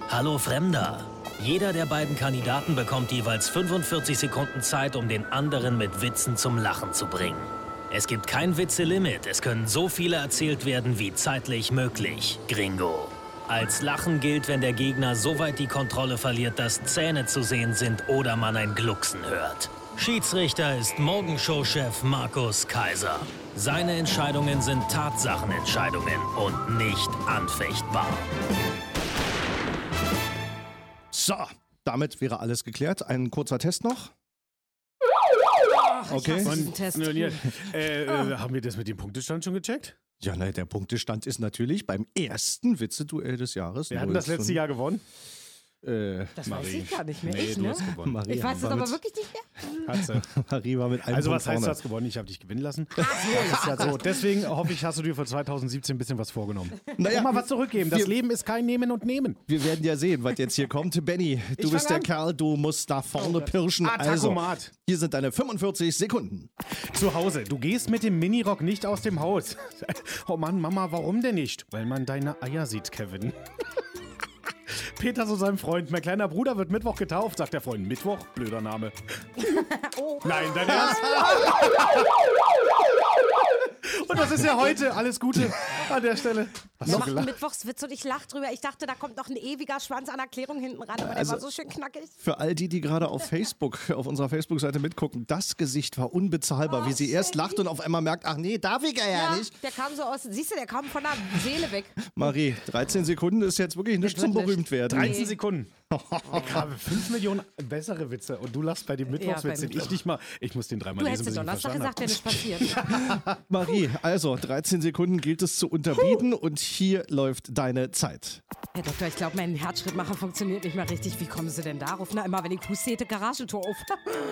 Hallo Fremder. Jeder der beiden Kandidaten bekommt jeweils 45 Sekunden Zeit, um den anderen mit Witzen zum Lachen zu bringen. Es gibt kein Witze-Limit. Es können so viele erzählt werden, wie zeitlich möglich. Gringo. Als Lachen gilt, wenn der Gegner so weit die Kontrolle verliert, dass Zähne zu sehen sind oder man ein Glucksen hört. Schiedsrichter ist Morgenshow-Chef Markus Kaiser. Seine Entscheidungen sind Tatsachenentscheidungen und nicht anfechtbar. So, damit wäre alles geklärt. Ein kurzer Test noch. Okay. Haben wir das mit dem Punktestand schon gecheckt? Ja, ne, der Punktestand ist natürlich beim ersten Witzeduell des Jahres. Wer hat das letzte Jahr gewonnen? Das Marie. weiß ich gar nicht mehr. Nee, Ich, du ne? hast gewonnen. Marie Ich weiß es war aber mit- wirklich nicht mehr. Hat sie. Marie war mit einem Also Punkt was heißt, du vorne. hast gewonnen? Ich habe dich gewinnen lassen. Das ist ja so. Deswegen hoffe ich, hast du dir für 2017 ein bisschen was vorgenommen. Naja, Mal was zurückgeben. Das wir- Leben ist kein Nehmen und Nehmen. Wir werden ja sehen, was jetzt hier kommt. Benny, du Ich bist der fang an. Kerl, du musst nach vorne pirschen. Also, Tachomat. hier sind deine 45 Sekunden. Zu Hause. Du gehst mit dem Minirock nicht aus dem Haus. Oh Mann, Mama, warum denn nicht? Weil man deine Eier sieht, Kevin. Peter zu seinem Freund. Mein kleiner Bruder wird Mittwoch getauft, sagt der Freund. Mittwoch? Blöder Name. Nein, dein Ernst? Und das ist ja heute. Alles Gute an der Stelle. Wir machten Mittwochswitz und ich lach drüber. Ich dachte, da kommt noch ein ewiger Schwanz an Erklärung hinten ran, aber der war so schön knackig. Für all die, die gerade auf Facebook, auf unserer Facebook-Seite mitgucken, das Gesicht war unbezahlbar, wie sie erst lacht und auf einmal merkt, ach nee, darf ich ja nicht. Der kam so aus, siehst du, der kam von der Seele weg. Marie, 13 Sekunden ist jetzt wirklich nicht zum wird nicht. Berühmtwerden. 13 Sekunden. Ich habe 5 Millionen bessere Witze und du lachst bei dem Mittwochswitz. bei Ich nicht mal. Ich muss den dreimal Du lesen, hättest bis ich ihn Donnerstag verstanden gesagt, habe. wenn es passiert. Marie, also 13 Sekunden gilt es zu unterbieten und hier läuft deine Zeit. Herr Doktor, ich glaube, mein Herzschrittmacher funktioniert nicht mehr richtig. Wie kommen Sie denn darauf? Na, immer wenn ich huste, Garagentor auf.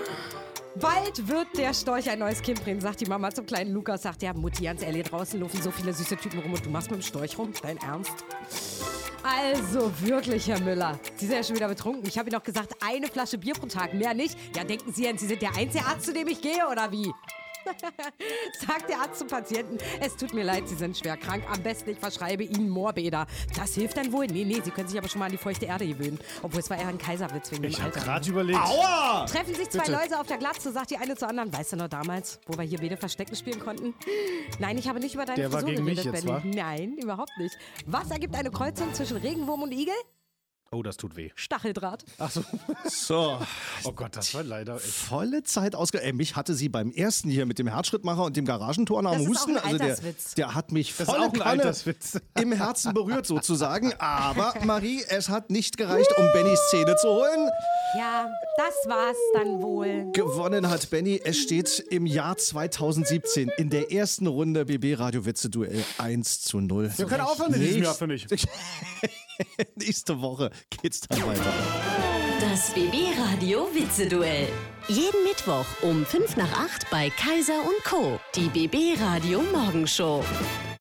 Bald wird der Storch ein neues Kind bringen, sagt die Mama zum kleinen Lukas. Sagt ja, Mutti, ganz ehrlich, draußen laufen so viele süße Typen rum und du machst mit dem Storch rum? Dein Ernst? Also wirklich, Herr Müller. Sie sind ja schon wieder betrunken. Ich habe Ihnen doch gesagt, eine Flasche Bier pro Tag, mehr nicht. Ja, denken Sie denn, Sie sind der einzige Arzt, zu dem ich gehe, oder wie? Sagt der Arzt zum Patienten, es tut mir leid, Sie sind schwer krank. Am besten, ich verschreibe Ihnen Moorbäder. Das hilft dann wohl. Nee, Sie können sich aber schon mal an die feuchte Erde gewöhnen. Obwohl, es war eher ein Kaiserwitz wegen dem Ich habe Alter. gerade überlegt. Aua! Treffen sich zwei Läuse auf der Glatze, sagt die eine zur anderen. Weißt du noch damals, wo wir hier beide Verstecken spielen konnten? Nein, ich habe nicht über deine Der war Frisur gegen mich geredet, jetzt, Benny. Nein, überhaupt nicht. Was ergibt eine Kreuzung zwischen Regenwurm und Igel? Oh, das tut weh. Stacheldraht. Ach so. So, Oh Gott, das war leider echt. volle Zeit mich hatte sie beim ersten hier mit dem Herzschrittmacher und dem Garagentor nach Das dem ist auch Husten. ein Also der, Alterswitz. der hat mich Das ist volle auch ein Kanne Alterswitz. im Herzen berührt sozusagen. Aber Marie, es hat nicht gereicht, um Bennys Zähne zu holen. Ja, das war's dann wohl. Gewonnen hat Benny. Es steht im Jahr 2017 in der ersten Runde BB Radio Witze Duell 1:0. Wir können aufhören in diesem Jahr, finde ich. Nächste Woche geht's dann weiter. Das BB Radio Witzeduell. Jeden Mittwoch um 7:55 bei Kaiser & Co. Die BB Radio Morgenshow.